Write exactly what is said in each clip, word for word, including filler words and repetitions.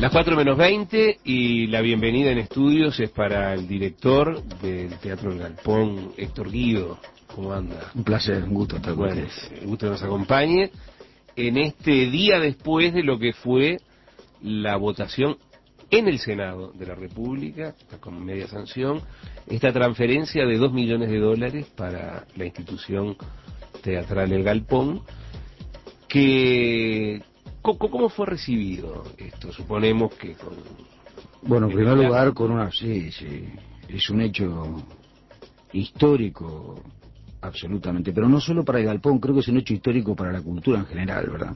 Las cuatro menos veinte y la bienvenida en estudios es para el director del Teatro El Galpón, Héctor Guido. ¿Cómo anda? Un placer, un gusto estar con Bueno, ustedes. un gusto que nos acompañe en este día después de lo que fue la votación en el Senado de la República, con media sanción, esta transferencia de dos millones de dólares para la institución teatral El Galpón, que... ¿Cómo fue recibido esto? Suponemos que con... Bueno, en primer lugar, con una... Sí, sí, es un hecho histórico, absolutamente, pero no solo para el Galpón, creo que es un hecho histórico para la cultura en general, ¿verdad?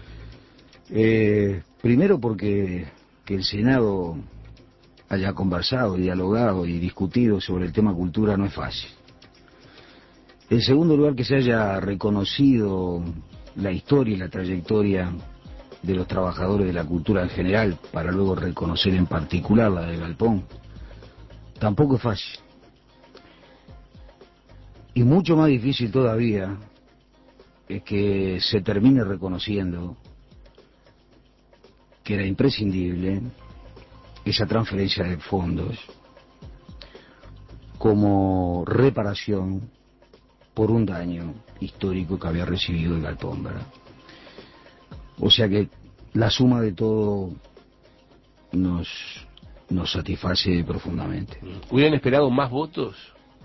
Eh, primero porque que el Senado haya conversado, dialogado y discutido sobre el tema cultura no es fácil. En segundo lugar, que se haya reconocido la historia y la trayectoria de los trabajadores de la cultura en general, para luego reconocer en particular la del Galpón, tampoco es fácil. Y mucho más difícil todavía es que se termine reconociendo que era imprescindible esa transferencia de fondos como reparación por un daño histórico que había recibido el Galpón, ¿verdad? O sea que la suma de todo nos, nos satisface profundamente. ¿Hubieran esperado más votos?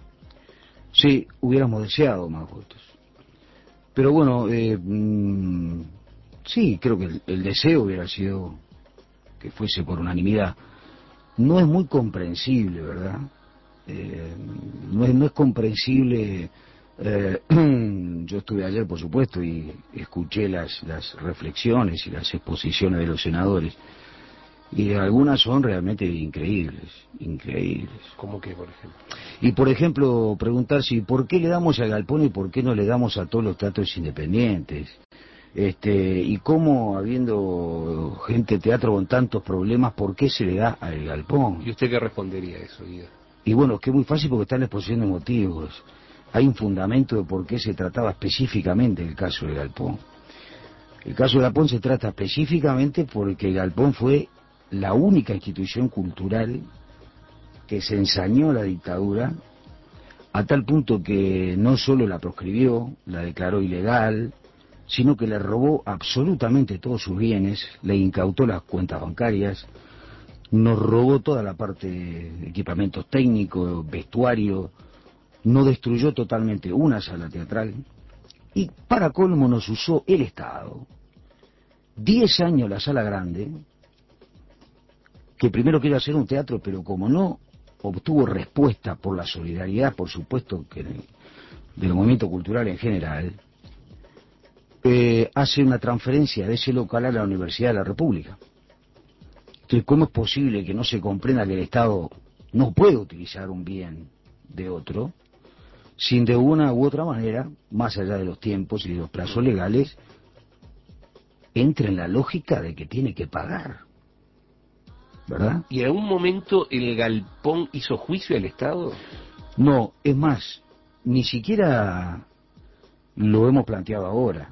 Sí, hubiéramos deseado más votos. Pero bueno, eh, mmm, sí, creo que el, el deseo hubiera sido que fuese por unanimidad. No es muy comprensible, ¿verdad? Eh, no, es, no es comprensible. Eh, yo estuve ayer, por supuesto, y escuché las, las reflexiones y las exposiciones de los senadores, y algunas son realmente increíbles, increíbles. ¿Cómo qué, por ejemplo? Y por ejemplo, preguntar si por qué le damos al Galpón y por qué no le damos a todos los teatros independientes. Este, y cómo, habiendo gente teatro con tantos problemas, ¿por qué se le da al Galpón? ¿Y usted qué respondería a eso, Guido? Y bueno, es que es muy fácil porque está en la exposición de motivos. Hay un fundamento de por qué se trataba específicamente el caso del Galpón. El caso del Galpón se trata específicamente porque el Galpón fue la única institución cultural que se ensañó a la dictadura, a tal punto que no solo la proscribió, la declaró ilegal, sino que le robó absolutamente todos sus bienes, le incautó las cuentas bancarias, nos robó toda la parte de equipamientos técnicos, vestuario, no destruyó totalmente una sala teatral, y para colmo nos usó el Estado. Diez años la sala grande, que primero quería hacer un teatro, pero como no obtuvo respuesta por la solidaridad, por supuesto, que del movimiento cultural en general, eh, hace una transferencia de ese local a la Universidad de la República. Entonces, ¿cómo es posible que no se comprenda que el Estado no puede utilizar un bien de otro sin de una u otra manera, más allá de los tiempos y de los plazos legales, entre en la lógica de que tiene que pagar? ¿Verdad? ¿Y en algún momento el Galpón hizo juicio al Estado? No, es más, ni siquiera lo hemos planteado ahora.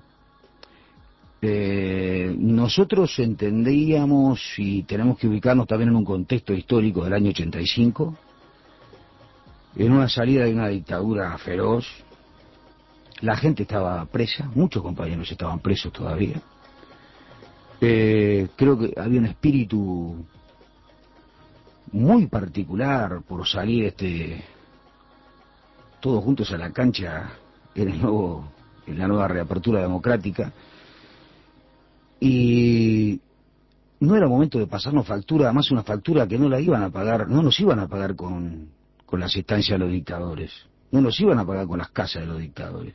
Eh, nosotros entendíamos, y tenemos que ubicarnos también en un contexto histórico del año ochenta y cinco, en una salida de una dictadura feroz, la gente estaba presa, muchos compañeros estaban presos todavía. Eh, creo que había un espíritu muy particular por salir este todos juntos a la cancha en el nuevo, en la nueva reapertura democrática, y no era momento de pasarnos factura, además una factura que no la iban a pagar, no nos iban a pagar con, con las estancias de los dictadores, no nos iban a pagar con las casas de los dictadores,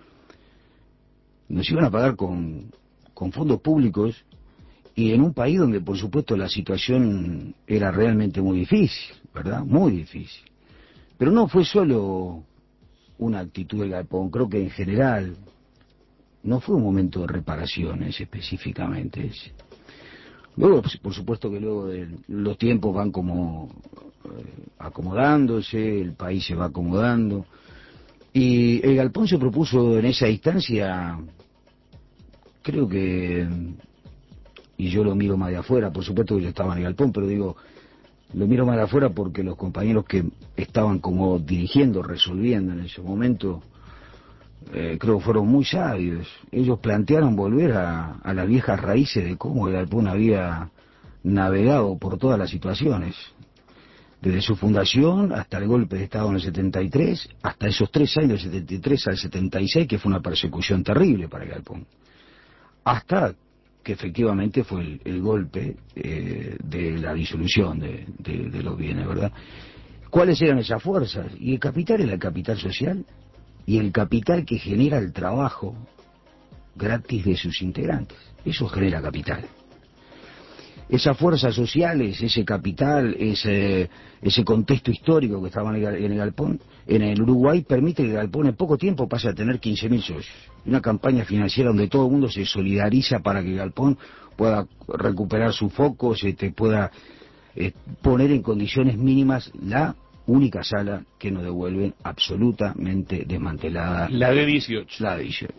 nos iban a pagar con, con fondos públicos, y en un país donde por supuesto la situación era realmente muy difícil, ¿verdad? Muy difícil. Pero no fue solo una actitud del Galpón, creo que en general no fue un momento de reparaciones específicamente ese. Luego, por supuesto que luego de, los tiempos van como eh, acomodándose, el país se va acomodando, y el Galpón se propuso en esa instancia, creo que y yo lo miro más de afuera, por supuesto que yo estaba en el galpón, pero digo, lo miro más de afuera porque los compañeros que estaban como dirigiendo, resolviendo en ese momento, eh, creo que fueron muy sabios. Ellos plantearon volver a, a las viejas raíces de cómo el galpón había navegado por todas las situaciones, desde su fundación hasta el golpe de Estado en el setenta y tres, hasta esos tres años, del setenta y tres al setenta y seis, que fue una persecución terrible para el galpón, hasta que efectivamente fue el, el golpe eh, de la disolución de, de, de los bienes, ¿verdad? ¿Cuáles eran esas fuerzas? Y el capital era el capital social y el capital que genera el trabajo gratis de sus integrantes. Eso genera capital. Esas fuerzas sociales, ese capital, ese, ese contexto histórico que estaba en el, en el galpón, en el Uruguay, permite que el galpón en poco tiempo pase a tener quince mil socios. Una campaña financiera donde todo el mundo se solidariza para que el galpón pueda recuperar sus focos, este, pueda eh, poner en condiciones mínimas la única sala que nos devuelven absolutamente desmantelada. La de dieciocho. La de dieciocho.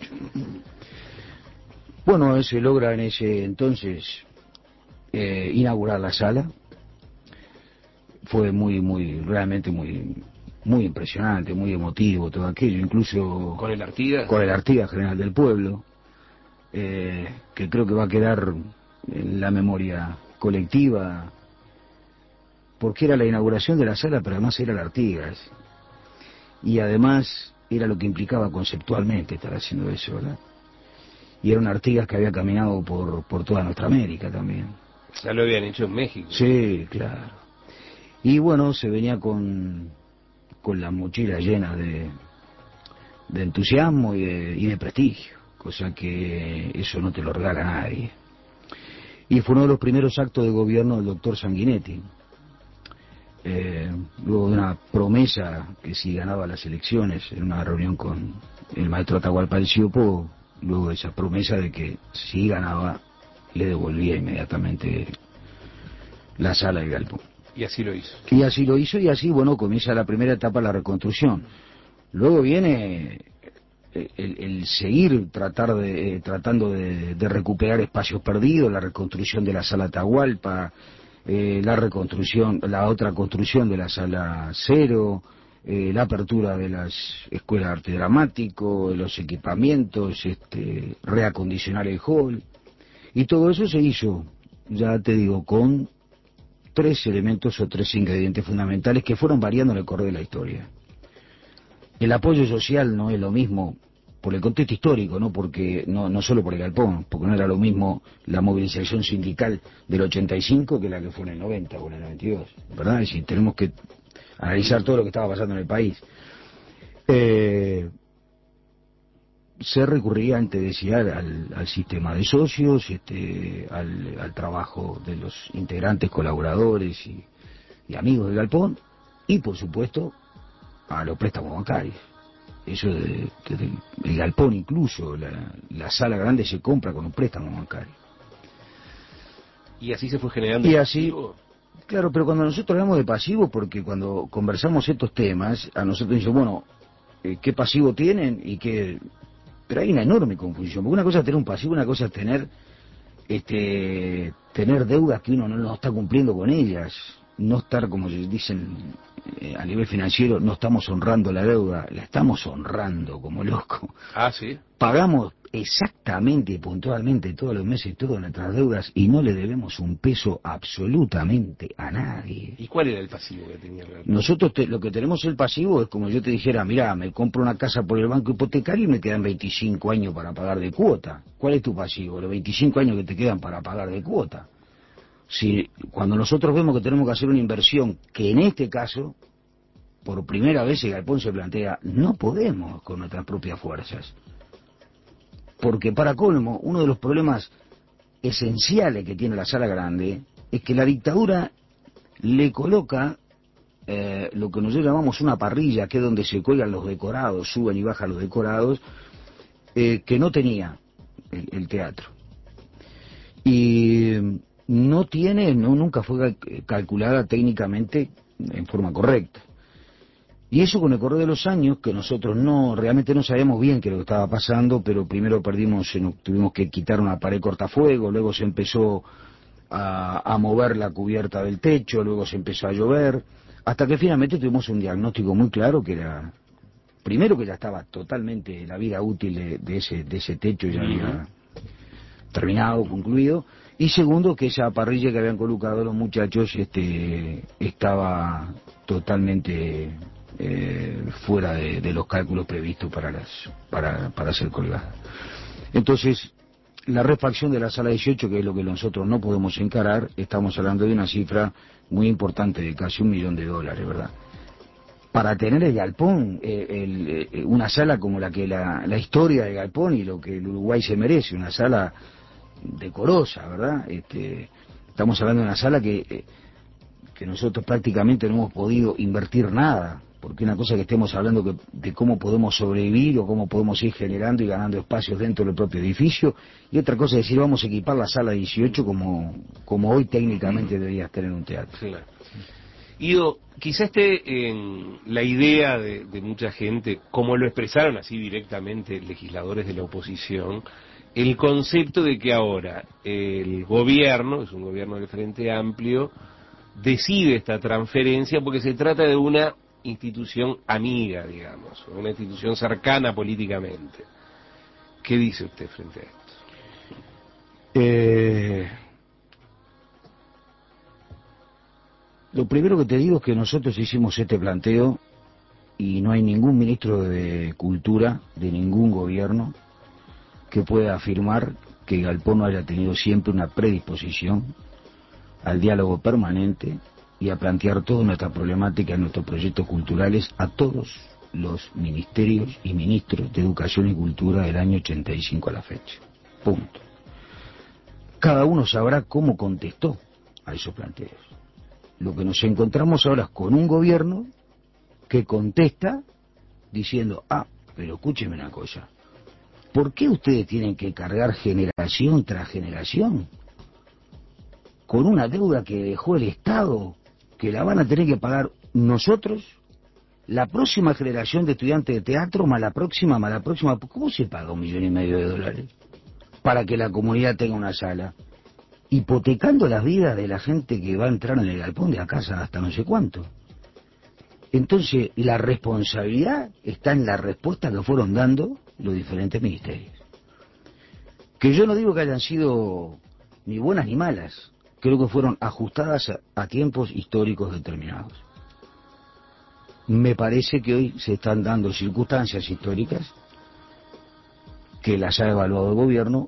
Bueno, se logra en ese entonces eh, inaugurar la sala. Fue muy, muy, realmente muy, muy impresionante, muy emotivo todo aquello, incluso con el Artigas, con el Artigas General del Pueblo, eh, que creo que va a quedar en la memoria colectiva, porque era la inauguración de la sala, pero además era el Artigas, y además era lo que implicaba conceptualmente estar haciendo eso, ¿verdad? Y era un Artigas que había caminado por, por toda nuestra América también. Ya lo habían hecho en México. Sí, claro. Y bueno, se venía con, con la mochila llena de, de entusiasmo y de, y de prestigio, cosa que eso no te lo regala nadie. Y fue uno de los primeros actos de gobierno del doctor Sanguinetti, eh, luego de una promesa que si ganaba las elecciones, en una reunión con el maestro Atahualpa del Siopo, luego de esa promesa de que si ganaba le devolvía inmediatamente la sala del galpón. Y así lo hizo. Y así lo hizo, y así, bueno, comienza la primera etapa de la reconstrucción. Luego viene el, el seguir tratar de, eh, tratando de, de recuperar espacios perdidos, la reconstrucción de la sala Atahualpa, eh, la reconstrucción, la otra construcción de la sala Cero, eh, la apertura de las escuelas de arte dramático, los equipamientos, este, reacondicionar el hall, y todo eso se hizo, ya te digo, con tres elementos o tres ingredientes fundamentales que fueron variando en el correr de la historia. El apoyo social no es lo mismo por el contexto histórico, no porque no no solo por el galpón, porque no era lo mismo la movilización sindical del ochenta y cinco que la que fue en el noventa o en el noventa y dos, ¿verdad? Es decir, tenemos que analizar todo lo que estaba pasando en el país. Eh, se recurría, antes decía, al, al sistema de socios, este, al, al trabajo de los integrantes, colaboradores y, y amigos del galpón, y por supuesto a los préstamos bancarios. Eso de, de, de, el galpón, incluso la, la sala grande, se compra con un préstamo bancario. Y así se fue generando. Y así, claro, pero cuando nosotros hablamos de pasivo, porque cuando conversamos estos temas, a nosotros dicen, bueno, eh, ¿qué pasivo tienen? Y qué... Pero hay una enorme confusión, porque una cosa es tener un pasivo, una cosa es tener este tener deudas que uno no, no está cumpliendo con ellas, no estar, como dicen eh, a nivel financiero, no estamos honrando la deuda, la estamos honrando como loco. Ah, sí. Pagamos exactamente y puntualmente todos los meses todas nuestras deudas y no le debemos un peso absolutamente a nadie. ¿Y cuál era el pasivo que tenía realmente? Nosotros te, lo que tenemos el pasivo es como yo te dijera, mirá, me compro una casa por el banco hipotecario y me quedan veinticinco años para pagar de cuota. ¿Cuál es tu pasivo? Los veinticinco años que te quedan para pagar de cuota. Si cuando nosotros vemos que tenemos que hacer una inversión, que en este caso, por primera vez el galpón se plantea, no podemos con nuestras propias fuerzas. Porque para colmo, uno de los problemas esenciales que tiene la sala grande es que la dictadura le coloca eh, lo que nosotros llamamos una parrilla, que es donde se cuelgan los decorados, suben y bajan los decorados, eh, que no tenía el, el teatro. Y no tiene, no nunca fue calculada técnicamente en forma correcta. Y eso con el correr de los años, que nosotros no realmente no sabíamos bien qué es lo que estaba pasando, pero primero perdimos, tuvimos que quitar una pared cortafuego, luego se empezó a, a mover la cubierta del techo, luego se empezó a llover, hasta que finalmente tuvimos un diagnóstico muy claro que era, primero que ya estaba totalmente la vida útil de, de ese de ese techo, ya había terminado, concluido, y segundo que esa parrilla que habían colocado los muchachos este estaba totalmente eh, fuera de, de los cálculos previstos para las para para ser colgada. Entonces la refacción de la sala dieciocho, que es lo que nosotros no podemos encarar, estamos hablando de una cifra muy importante de casi un millón de dólares, ¿verdad? Para tener el galpón, eh, el, eh, una sala como la que la, la historia del galpón y lo que el Uruguay se merece, una sala decorosa, ¿verdad? Este, estamos hablando de una sala que, eh, que nosotros prácticamente no hemos podido invertir nada, porque una cosa que estemos hablando que, de cómo podemos sobrevivir o cómo podemos ir generando y ganando espacios dentro del propio edificio, y otra cosa es decir, vamos a equipar la sala dieciocho como, como hoy técnicamente debería estar en un teatro. Claro. Ido, quizá esté en la idea de, de mucha gente, como lo expresaron así directamente legisladores de la oposición, el concepto de que ahora el gobierno, es un gobierno del Frente Amplio, decide esta transferencia porque se trata de una institución amiga, digamos, una institución cercana políticamente. ¿Qué dice usted frente a esto? Eh... Lo primero que te digo es que nosotros hicimos este planteo y no hay ningún ministro de Cultura de ningún gobierno que pueda afirmar que Galpón no haya tenido siempre una predisposición al diálogo permanente y a plantear toda nuestra problemática en nuestros proyectos culturales a todos los ministerios y ministros de Educación y Cultura del año ochenta y cinco a la fecha. Punto. Cada uno sabrá cómo contestó a esos planteos. Lo que nos encontramos ahora es con un gobierno que contesta diciendo, ah, pero escúcheme una cosa, ¿por qué ustedes tienen que cargar generación tras generación con una deuda que dejó el Estado, que la van a tener que pagar nosotros, la próxima generación de estudiantes de teatro, más la próxima, más la próxima? ¿Cómo se paga un millón y medio de dólares para que la comunidad tenga una sala? Hipotecando las vidas de la gente que va a entrar en el galpón de la casa hasta no sé cuánto. Entonces, la responsabilidad está en la respuesta que fueron dando los diferentes ministerios. Que yo no digo que hayan sido ni buenas ni malas, creo que fueron ajustadas a, a tiempos históricos determinados. Me parece que hoy se están dando circunstancias históricas que las ha evaluado el gobierno,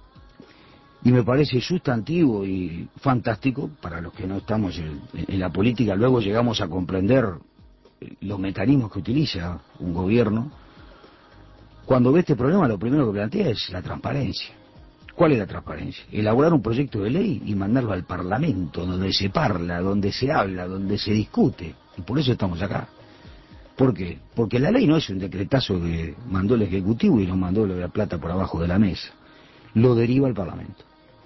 y me parece sustantivo y fantástico para los que no estamos en, en la política, luego llegamos a comprender los mecanismos que utiliza un gobierno. Cuando ve este problema, lo primero que plantea es la transparencia. ¿Cuál es la transparencia? Elaborar un proyecto de ley y mandarlo al Parlamento, donde se parla, donde se habla, donde se discute. Y por eso estamos acá. ¿Por qué? Porque la ley no es un decretazo que mandó el Ejecutivo y nos mandó la plata por abajo de la mesa. Lo deriva al Parlamento.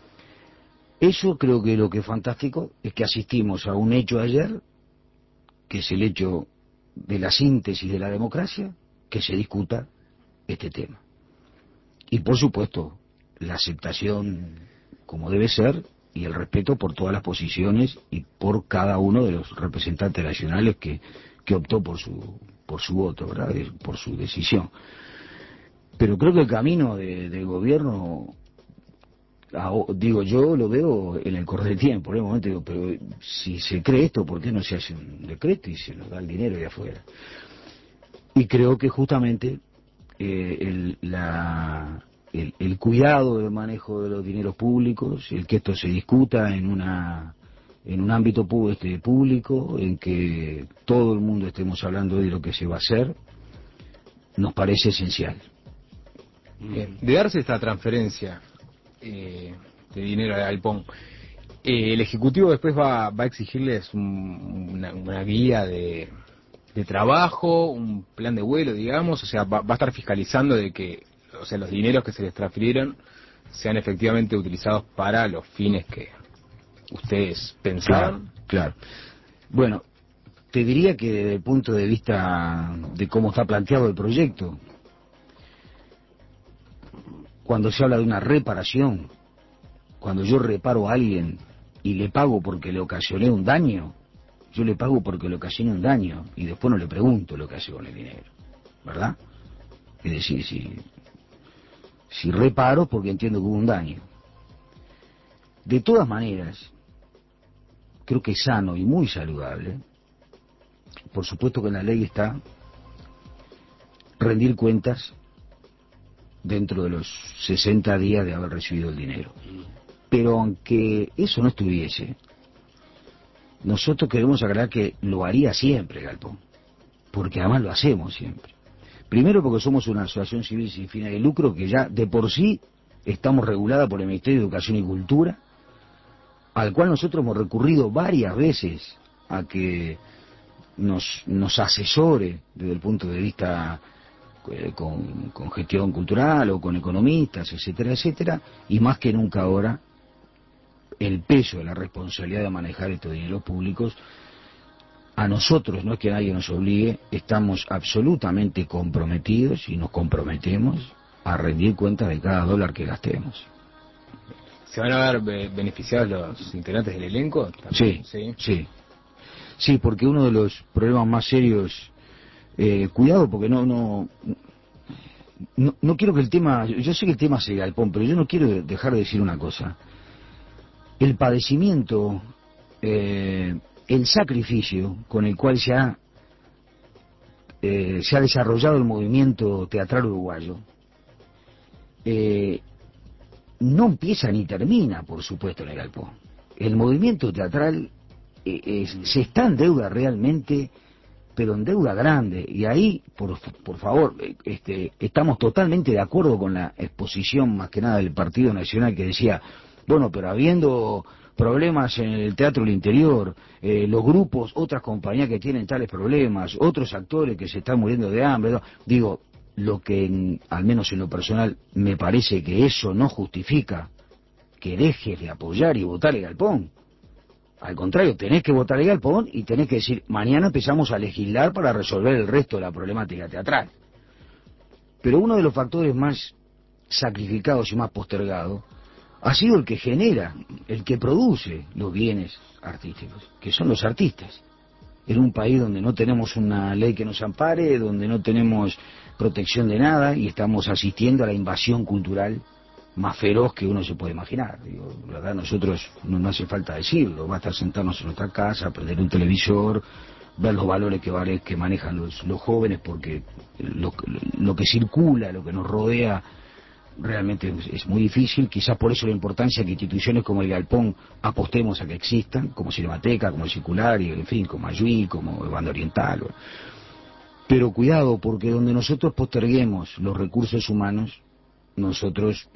Eso creo que lo que es fantástico es que asistimos a un hecho ayer, que es el hecho de la síntesis de la democracia, que se discuta este tema. Y por supuesto, la aceptación como debe ser y el respeto por todas las posiciones y por cada uno de los representantes nacionales que, que optó por su, por su voto, ¿verdad? Por su decisión. Pero creo que el camino de, del gobierno, digo, yo lo veo en el correr del tiempo. En el momento digo, pero si se cree esto, ¿por qué no se hace un decreto y se nos da el dinero de afuera? Y creo que justamente eh, el, la, el, el cuidado del manejo de los dineros públicos, el que esto se discuta en una en un ámbito este, público, en que todo el mundo estemos hablando de lo que se va a hacer, nos parece esencial. Bien. De darse esta transferencia eh, de dinero al Galpón, eh, el Ejecutivo después va, va a exigirles un, una, una guía de, de trabajo, un plan de vuelo, digamos, o sea, va, va a estar fiscalizando de que, o sea, los dineros que se les transfirieron sean efectivamente utilizados para los fines que ustedes pensaban. Claro, claro. Bueno, te diría que desde el punto de vista de cómo está planteado el proyecto, cuando se habla de una reparación, cuando yo reparo a alguien y le pago porque le ocasioné un daño, yo le pago porque le ocasioné un daño y después no le pregunto lo que hace con el dinero, ¿verdad? Es decir, si, si reparo porque entiendo que hubo un daño. De todas maneras, creo que es sano y muy saludable, por supuesto que en la ley está rendir cuentas dentro de los sesenta días de haber recibido el dinero. Pero aunque eso no estuviese, nosotros queremos aclarar que lo haría siempre Galpón, porque además lo hacemos siempre. Primero porque somos una asociación civil sin fines de lucro que ya de por sí estamos regulada por el Ministerio de Educación y Cultura, al cual nosotros hemos recurrido varias veces a que nos, nos asesore desde el punto de vista eh, con, con gestión cultural o con economistas, etcétera, etcétera, y más que nunca ahora el peso de la responsabilidad de manejar estos dineros públicos a nosotros, no es que nadie nos obligue, estamos absolutamente comprometidos y nos comprometemos a rendir cuentas de cada dólar que gastemos. ¿Se van a ver beneficiados los integrantes del elenco? Sí, sí, sí, sí, porque uno de los problemas más serios, eh, cuidado porque no, no, no, no quiero que el tema, yo sé que el tema es el Galpón, pero yo no quiero dejar de decir una cosa. El padecimiento, eh, el sacrificio con el cual se ha, eh, se ha desarrollado el movimiento teatral uruguayo, eh, no empieza ni termina, por supuesto, en el Galpón. El movimiento teatral eh, es, se está en deuda realmente, pero en deuda grande. Y ahí, por, por favor, este, estamos totalmente de acuerdo con la exposición, más que nada, del Partido Nacional, que decía, bueno, pero habiendo problemas en el teatro del interior, eh, los grupos, otras compañías que tienen tales problemas, otros actores que se están muriendo de hambre, ¿no? Digo, lo que, en, al menos en lo personal, me parece que eso no justifica que dejes de apoyar y votar el Galpón. Al contrario, tenés que votar el Galpón y tenés que decir, mañana empezamos a legislar para resolver el resto de la problemática teatral. Pero uno de los factores más sacrificados y más postergados ha sido el que genera, el que produce los bienes artísticos, que son los artistas. En un país donde no tenemos una ley que nos ampare, donde no tenemos protección de nada y estamos asistiendo a la invasión cultural más feroz que uno se puede imaginar. Digo, la verdad, nosotros no, no hace falta decirlo, basta sentarnos en nuestra casa, prender un televisor, ver los valores que, vale, que manejan los, los jóvenes, porque lo, lo que circula, lo que nos rodea, realmente es, es muy difícil. Quizás por eso la importancia que instituciones como el Galpón apostemos a que existan, como Cinemateca, como el Circular, y en fin, como Ayuí, como Banda Oriental. Pero cuidado, porque donde nosotros posterguemos los recursos humanos, nosotros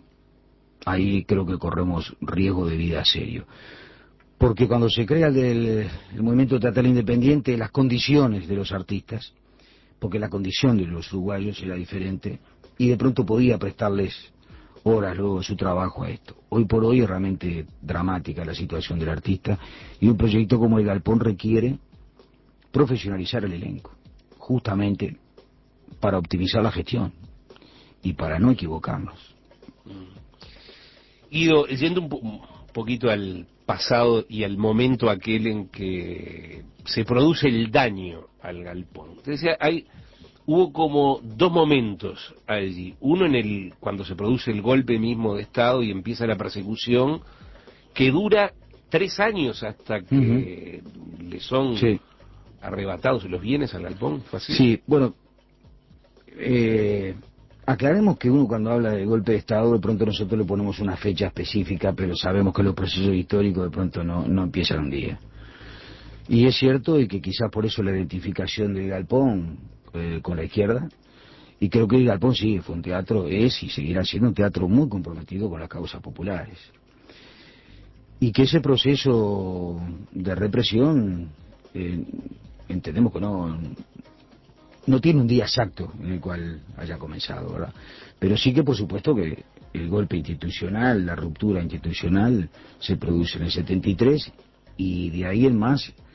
ahí creo que corremos riesgo de vida serio. Porque cuando se crea el, del, el movimiento teatral independiente, las condiciones de los artistas, porque la condición de los uruguayos era diferente, y de pronto podía prestarles horas luego de su trabajo a esto. Hoy por hoy es realmente dramática la situación del artista, y un proyecto como el Galpón requiere profesionalizar el elenco, justamente para optimizar la gestión y para no equivocarnos. Guido, yendo un, po un poquito al pasado y al momento aquel en que se produce el daño al Galpón. Te decía, hay, hubo como dos momentos allí. Uno en el cuando se produce el golpe mismo de Estado y empieza la persecución, que dura tres años hasta que uh-huh. le son sí. arrebatados los bienes al Galpón. ¿Fue así? Sí, bueno, eh, aclaremos que uno cuando habla de golpe de Estado, de pronto nosotros le ponemos una fecha específica, pero sabemos que los procesos históricos de pronto no, no empiezan un día. Y es cierto, y que quizás por eso la identificación del Galpón eh, con la izquierda, y creo que el Galpón sí, fue un teatro, es y seguirá siendo un teatro muy comprometido con las causas populares. Y que ese proceso de represión, eh, entendemos que no... no tiene un día exacto en el cual haya comenzado, ¿verdad? Pero sí que por supuesto que el golpe institucional, la ruptura institucional se produce en el setenta y tres y de ahí en más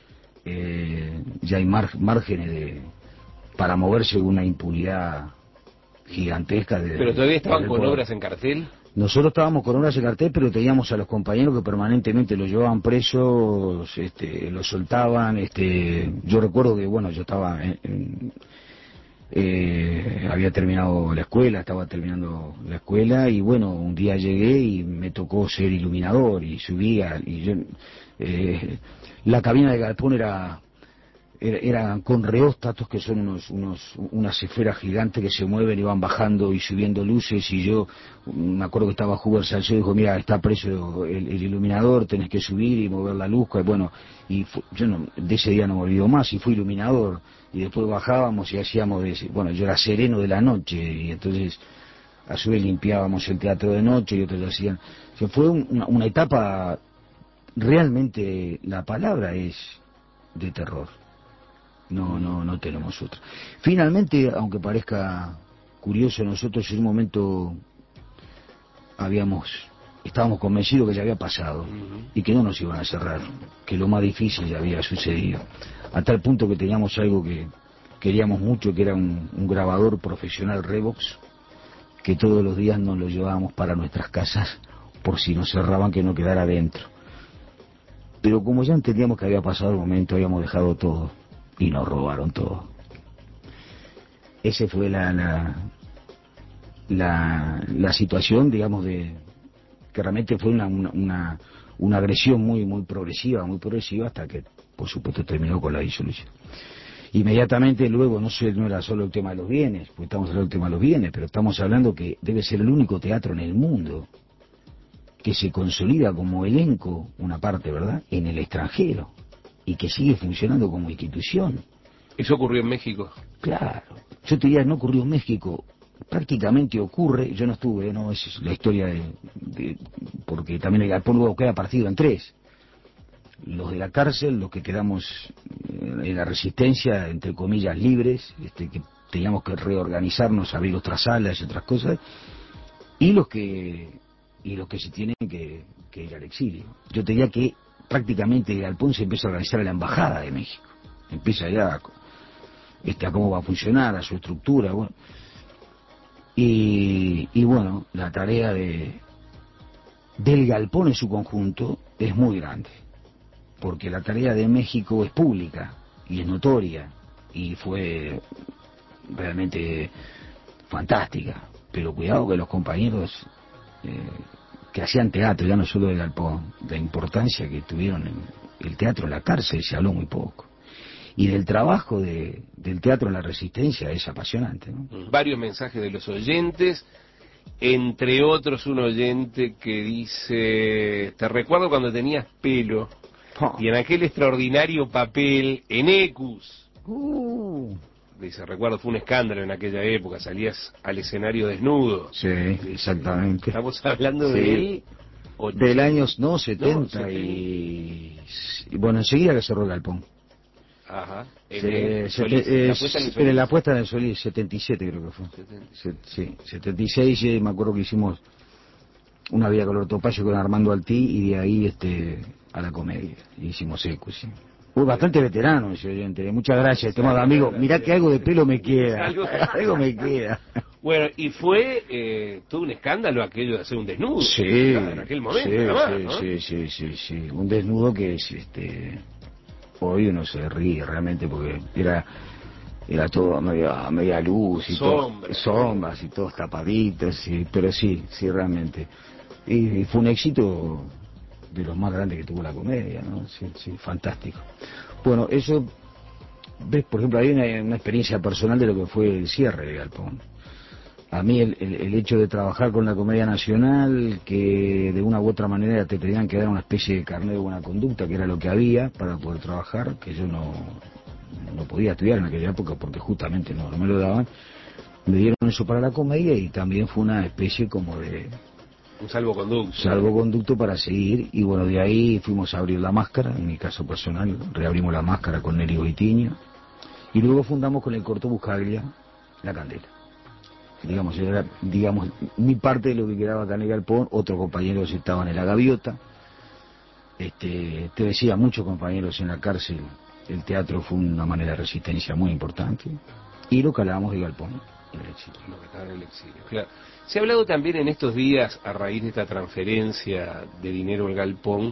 eh, ya hay mar, márgenes de, para moverse con una impunidad gigantesca. De, ¿Pero todavía estaban de con poder. obras en cartel? Nosotros estábamos con obras en cartel, pero teníamos a los compañeros que permanentemente los llevaban presos, este, los soltaban. Este, yo recuerdo que, bueno, yo estaba en, en, eh, había terminado la escuela, estaba terminando la escuela y bueno, un día llegué y me tocó ser iluminador y subía y yo, eh, la cabina de galpón era, era, era con reóstatos que son unos, unos, unas esferas gigantes que se mueven y van bajando y subiendo luces y yo me acuerdo que estaba Hubert Salcedo y dijo, mira, está preso el, el iluminador, tenés que subir y mover la luz, y bueno, y fu, yo no, de ese día no me olvido más y fui iluminador. Y después bajábamos y hacíamos, de, bueno, yo era sereno de la noche y entonces a su vez limpiábamos el teatro de noche y otros hacían. O sea, fue una, una etapa, realmente la palabra es de terror. No, no, no tenemos otra. Finalmente, aunque parezca curioso, nosotros en un momento habíamos, estábamos convencidos que ya había pasado y que no nos iban a cerrar, que lo más difícil ya había sucedido. A tal punto que teníamos algo que queríamos mucho, que era un, un grabador profesional Revox, que todos los días nos lo llevábamos para nuestras casas, por si nos cerraban que no quedara adentro. Pero como ya entendíamos que había pasado el momento, habíamos dejado todo, y nos robaron todo. Ese fue la, la, la, la situación, digamos, de que realmente fue una, una, una, una agresión muy, muy progresiva, muy progresiva, hasta que por supuesto terminó con la disolución. Inmediatamente luego, no sé, no era solo el tema de los bienes, porque estamos hablando del tema de los bienes, pero estamos hablando que debe ser el único teatro en el mundo que se consolida como elenco, una parte, ¿verdad?, en el extranjero, y que sigue funcionando como institución. ¿Eso ocurrió en México? Claro, yo te diría, no ocurrió en México, prácticamente ocurre, yo no estuve, no es la historia de, de porque también el galpón luego queda partido en tres. Los de la cárcel, los que quedamos en la resistencia, entre comillas, libres, este, que teníamos que reorganizarnos, abrir otras salas y otras cosas, y los que y los que se tienen que, que ir al exilio. Yo te diría que prácticamente el galpón se empieza a organizar en la Embajada de México, empieza ya a, este, a cómo va a funcionar, a su estructura, bueno. Y, y bueno, la tarea de del galpón en su conjunto es muy grande, porque la tarea de México es pública y es notoria y fue realmente fantástica, pero cuidado que los compañeros eh, que hacían teatro, ya no solo del galpón, la importancia que tuvieron en el teatro en la cárcel se habló muy poco, y del trabajo de, del teatro en la resistencia es apasionante, ¿no? Varios mensajes de los oyentes, entre otros un oyente que dice: te recuerdo cuando tenías pelo y en aquel extraordinario papel en Ecus. Uh. Dice, recuerdo, fue un escándalo en aquella época, salías al escenario desnudo. Sí, exactamente. Estamos hablando Sí. del... Del año, no, setenta, no, setenta. Y... y... bueno, enseguida que cerró el galpón. Ajá. En, Se, el se, Solís, te, la es, puesta en el en Solís. la puesta en el Solís, setenta y siete creo que fue. Se, sí, setenta y seis, eh, me acuerdo que hicimos una vida color topayo con Armando Altí y de ahí este a la comedia. Y hicimos Ecus, sí. Uy, bastante veterano ese oyente. Muchas gracias, estimado amigo. Mirá que algo de pelo me queda. Algo me queda. Bueno, y fue eh, todo un escándalo aquello de hacer un desnudo. Sí, Claro, en aquel momento, sí, además, sí, ¿no? sí, sí, sí, sí. Un desnudo que es, este, hoy uno se ríe realmente porque era, era todo a media, a media luz y Sombra, todo, sombras y todos tapaditos, sí, pero sí, sí, realmente. Y, y fue un éxito de los más grandes que tuvo la comedia, ¿no? Sí, sí, fantástico. Bueno, eso, ves, por ejemplo, hay una, una experiencia personal de lo que fue el cierre de Galpón. A mí el, el, el hecho de trabajar con la Comedia Nacional, que de una u otra manera te tenían que dar una especie de carnet de buena conducta, que era lo que había para poder trabajar, que yo no, no podía estudiar en aquella época porque justamente no, no me lo daban, me dieron eso para la comedia y también fue una especie como de... un salvoconducto. Salvoconducto para seguir, y bueno, de ahí fuimos a abrir La Máscara, en mi caso personal, reabrimos La Máscara con Nelly Goitiño, y luego fundamos con el Corto Buscaglia La Candela. Digamos, era, digamos, mi parte de lo que quedaba acá en el galpón, otros compañeros estaban en La Gaviota, este, te decía, muchos compañeros en la cárcel el teatro fue una manera de resistencia muy importante, y lo que hablábamos de Galpón, el exilio. Lo que estaba en el exilio, claro. Se ha hablado también en estos días, a raíz de esta transferencia de dinero al Galpón,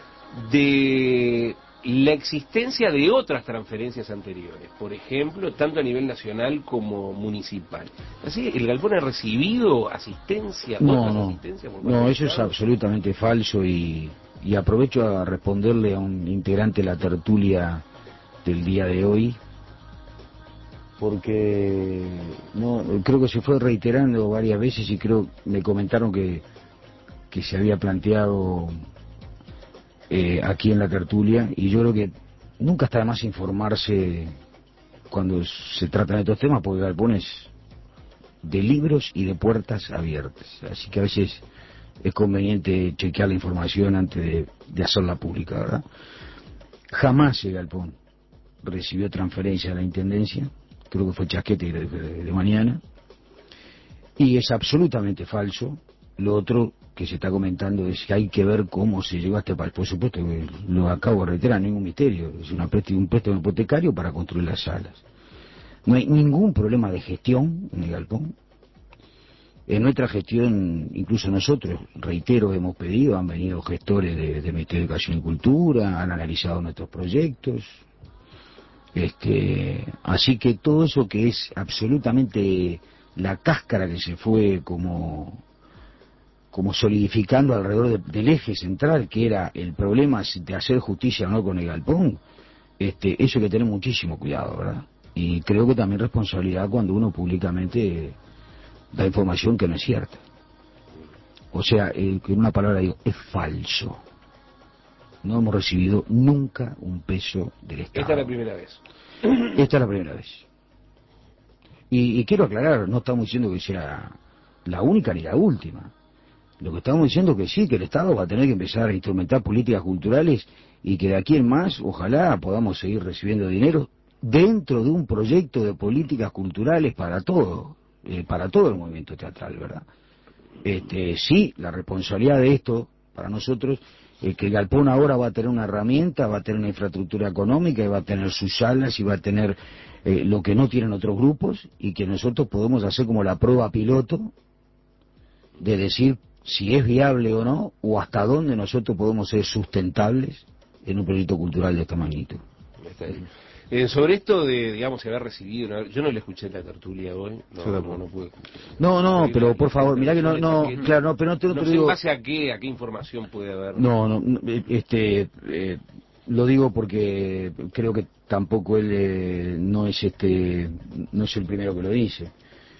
de la existencia de otras transferencias anteriores, por ejemplo, tanto a nivel nacional como municipal. Así, ¿el Galpón ha recibido asistencia, No, otras no, asistencias por parte no, del eso es Estado? absolutamente falso, y, y aprovecho a responderle a un integrante de la tertulia del día de hoy, porque no creo que se fue reiterando varias veces, y creo me comentaron que, que se había planteado eh, aquí en la tertulia, y yo creo que nunca está de más informarse cuando se tratan de estos temas, porque Galpón es de libros y de puertas abiertas, así que a veces es conveniente chequear la información antes de, de hacerla pública, ¿verdad? Jamás el Galpón recibió transferencia de la Intendencia, creo que fue Chasquete de, de, de mañana, y es absolutamente falso. Lo otro que se está comentando es que hay que ver cómo se llegó a este país. Por supuesto que lo acabo de reiterar, ningún misterio, es una préstamo, un préstamo hipotecario para construir las salas. No hay ningún problema de gestión en el Galpón. En nuestra gestión, incluso nosotros, reitero, hemos pedido, han venido gestores de, de Ministerio de Educación y Cultura, han analizado nuestros proyectos. Este, así que todo eso que es absolutamente la cáscara que se fue como, como solidificando alrededor de, del eje central, que era el problema de hacer justicia o no con el Galpón, este, eso hay que tener muchísimo cuidado, ¿verdad? Y creo que también responsabilidad cuando uno públicamente da información que no es cierta. O sea, eh, que en una palabra digo, es falso. No hemos recibido nunca un peso del Estado. Esta es la primera vez. Esta es la primera vez. Y, y quiero aclarar, no estamos diciendo que sea la única ni la última. Lo que estamos diciendo es que sí, que el Estado va a tener que empezar a instrumentar políticas culturales, y que de aquí en más, ojalá podamos seguir recibiendo dinero dentro de un proyecto de políticas culturales para todo, eh, para todo el movimiento teatral, ¿verdad? Este, sí, la responsabilidad de esto, para nosotros, es que Galpón ahora va a tener una herramienta, va a tener una infraestructura económica, y va a tener sus salas, y va a tener eh, lo que no tienen otros grupos, y que nosotros podemos hacer como la prueba piloto de decir si es viable o no, o hasta dónde nosotros podemos ser sustentables en un proyecto cultural de esta magnitud. Está bien. Eh, sobre esto de, digamos, haber recibido, una- yo no le escuché la tertulia hoy, no, no, no pude. No, no, Oír la- pero por la favor, mirá que no, intervención no, de Chasquete. claro, no, pero no te, no te No lo sé en digo. base a qué, a qué información puede haber. No, no, no, eh, este, eh, lo digo porque creo que tampoco él eh, no es este, no es el primero que lo dice.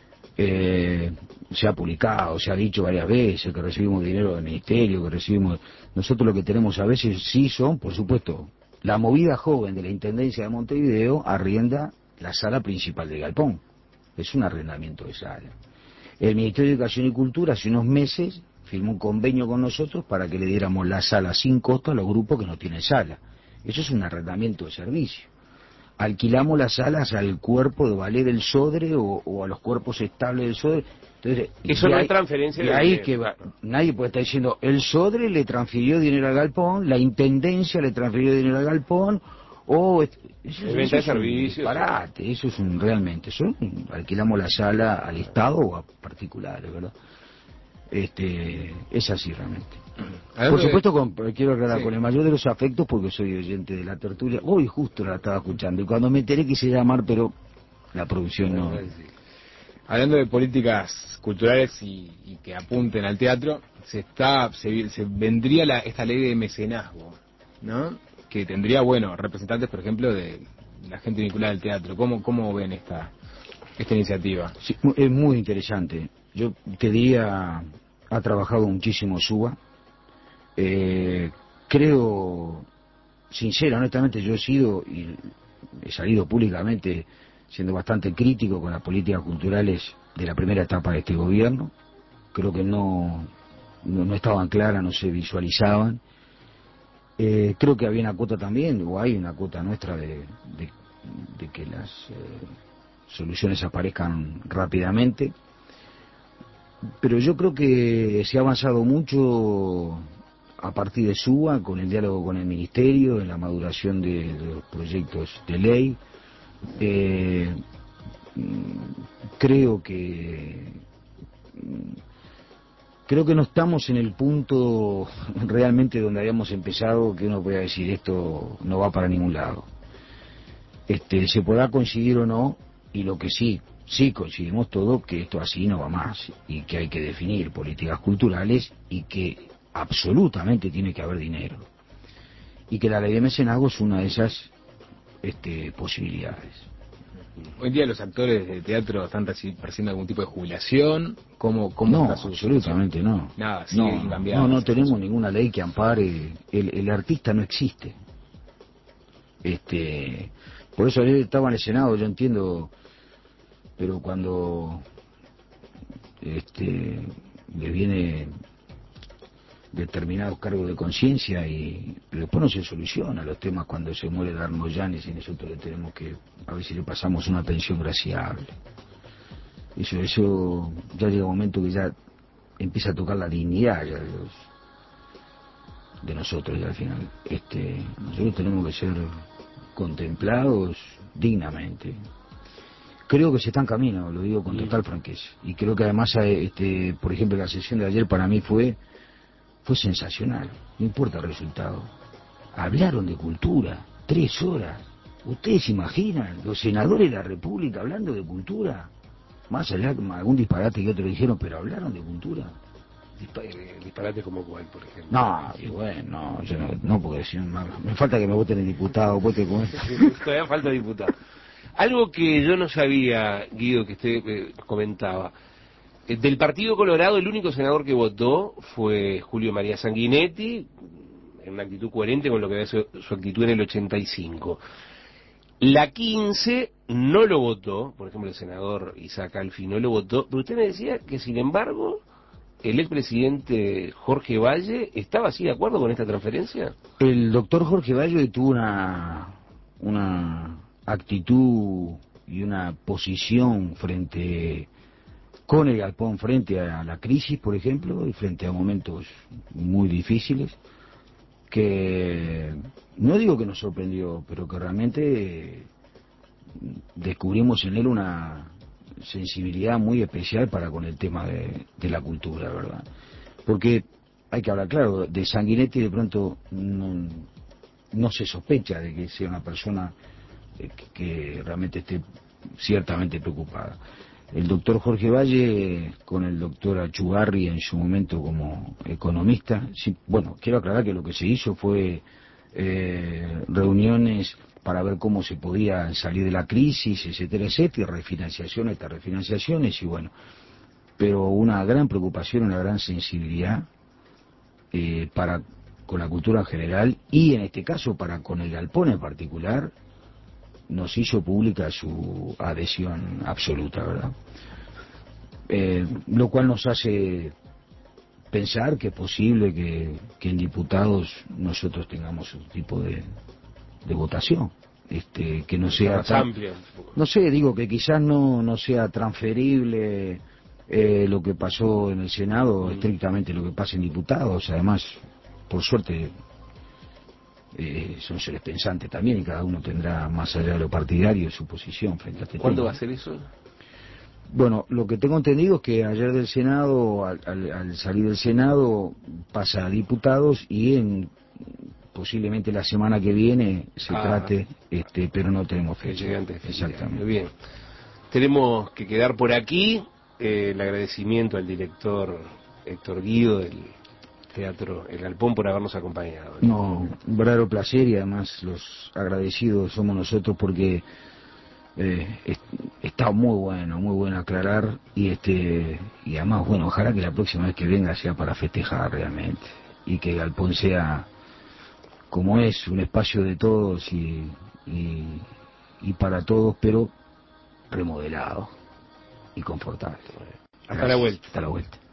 Eh, se ha publicado, se ha dicho varias veces que recibimos dinero del ministerio, que recibimos. Nosotros lo que tenemos a veces sí son, por supuesto, la movida joven de la Intendencia de Montevideo arrienda la sala principal de Galpón. Es un arrendamiento de sala. El Ministerio de Educación y Cultura hace unos meses firmó un convenio con nosotros para que le diéramos la sala sin costo a los grupos que no tienen sala. Eso es un arrendamiento de servicio. Alquilamos las salas al cuerpo de ballet del Sodre o, o a los cuerpos estables del Sodre. Entonces, Eso de no ahí, es transferencia de de ahí dinero. que va, nadie puede estar diciendo el Sodre le transfirió dinero al Galpón, la Intendencia le transfirió dinero al Galpón, o eso, Es eso venta de es un servicios. disparate, eso es un realmente, eso alquilamos la sala al Estado o a particulares, ¿verdad? Este, es así realmente. Hablando Por de- supuesto, con, quiero aclarar, Sí. con el mayor de los afectos, porque soy oyente de la tertulia. Hoy justo la estaba escuchando, y cuando me enteré quise llamar, pero la producción no. Hablando de políticas culturales y, y que apunten al teatro, se está se, se vendría la, esta ley de mecenazgo, ¿no? Que tendría, bueno, representantes, por ejemplo, de la gente vinculada al teatro. ¿Cómo cómo ven esta esta iniciativa? Sí, mu- es muy interesante. Yo te diría, ha trabajado muchísimo Suba. Eh, creo, sincera, honestamente, yo he sido y he salido públicamente siendo bastante crítico con las políticas culturales de la primera etapa de este gobierno. Creo que no, no, no estaban claras, no se visualizaban. Eh, creo que había una cuota también, o hay una cuota nuestra de, de, de que las eh, soluciones aparezcan rápidamente. Pero yo creo que se ha avanzado mucho a partir de SUBA, con el diálogo con el Ministerio, en la maduración de, de los proyectos de ley. Eh, creo que creo que no estamos en el punto realmente donde habíamos empezado, que uno pueda decir esto no va para ningún lado. Este, se podrá coincidir o no, y lo que sí, sí coincidimos todos que esto así no va más, y que hay que definir políticas culturales, y que absolutamente tiene que haber dinero, y que la ley de mecenazgo es una de esas este, posibilidades. Hoy en día los actores de teatro están recibiendo algún tipo de jubilación. ¿Cómo, cómo no, está su absolutamente situación? no. Nada, sigue no, no, cambiando. no, no tenemos ninguna ley que ampare. El, el artista no existe. Este, por eso ayer estaba en el Senado, yo entiendo, pero cuando este le viene determinados cargos de conciencia y pero después no se soluciona los temas cuando se muere Darnos Llanes y nosotros le tenemos que a ver si le pasamos una pensión graciable. Eso, eso ya llega un momento que ya empieza a tocar la dignidad ya de, los, de nosotros ya al final. Este, nosotros tenemos que ser contemplados dignamente. Creo que se está en camino, lo digo con total franqueza. Y creo que además, este, por ejemplo, la sesión de ayer para mí fue fue sensacional, no importa el resultado. Hablaron de cultura, tres horas. ¿Ustedes se imaginan los senadores de la República hablando de cultura? Más allá de algún disparate que otros dijeron, pero hablaron de cultura. Dispa eh, disparate como cuál, por ejemplo. No, y bueno, no, yo no, no porque si no, me falta que me voten el diputado, vote con esto. Todavía falta diputado. Algo que yo no sabía, Guido, que usted eh, comentaba. Del Partido Colorado, el único senador que votó fue Julio María Sanguinetti, en una actitud coherente con lo que había sido su actitud en el ochenta y cinco. La quince no lo votó, por ejemplo el senador Isaac Alfi no lo votó, pero usted me decía que sin embargo el expresidente Jorge Valle estaba así de acuerdo con esta transferencia. El doctor Jorge Valle tuvo una, una actitud y una posición frente con el galpón frente a la crisis, por ejemplo, y frente a momentos muy difíciles, que no digo que nos sorprendió, pero que realmente descubrimos en él una sensibilidad muy especial para con el tema de, de la cultura, ¿verdad? Porque hay que hablar claro, de Sanguinetti de pronto no, no se sospecha de que sea una persona que, que realmente esté ciertamente preocupada. El doctor Jorge Valle, con el doctor Achugarri en su momento como economista, sí, bueno, quiero aclarar que lo que se hizo fue eh, reuniones para ver cómo se podía salir de la crisis, etcétera, etcétera, y refinanciaciones, estas refinanciaciones, y bueno, pero una gran preocupación, una gran sensibilidad eh, para con la cultura en general, y en este caso para con el galpón en particular, nos hizo pública su adhesión absoluta, ¿verdad? Eh, lo cual nos hace pensar que es posible que, que en diputados nosotros tengamos un tipo de, de votación, este, que no sea tan amplia. No sé, digo que quizás no, no sea transferible eh, lo que pasó en el Senado, mm. estrictamente lo que pasa en diputados. Además, por suerte, Eh, son seres pensantes también y cada uno tendrá, más allá de lo partidario, su posición frente a este tema. ¿Cuándo va a ser eso? Bueno, lo que tengo entendido es que ayer del Senado, al, al, al salir del Senado, pasa a diputados y en posiblemente la semana que viene se ah, trate, este, pero no tenemos fecha. Exactamente. Muy bien. Tenemos que quedar por aquí. Eh, el agradecimiento al director Héctor Guido del Teatro El Galpón por habernos acompañado. No, un verdadero placer, y además los agradecidos somos nosotros porque eh, es, está muy bueno, muy bueno aclarar, y este y además, bueno, ojalá que la próxima vez que venga sea para festejar realmente, y que Galpón sea, como es, un espacio de todos y, y, y para todos, pero remodelado y confortable. Hasta la vuelta. Hasta la vuelta.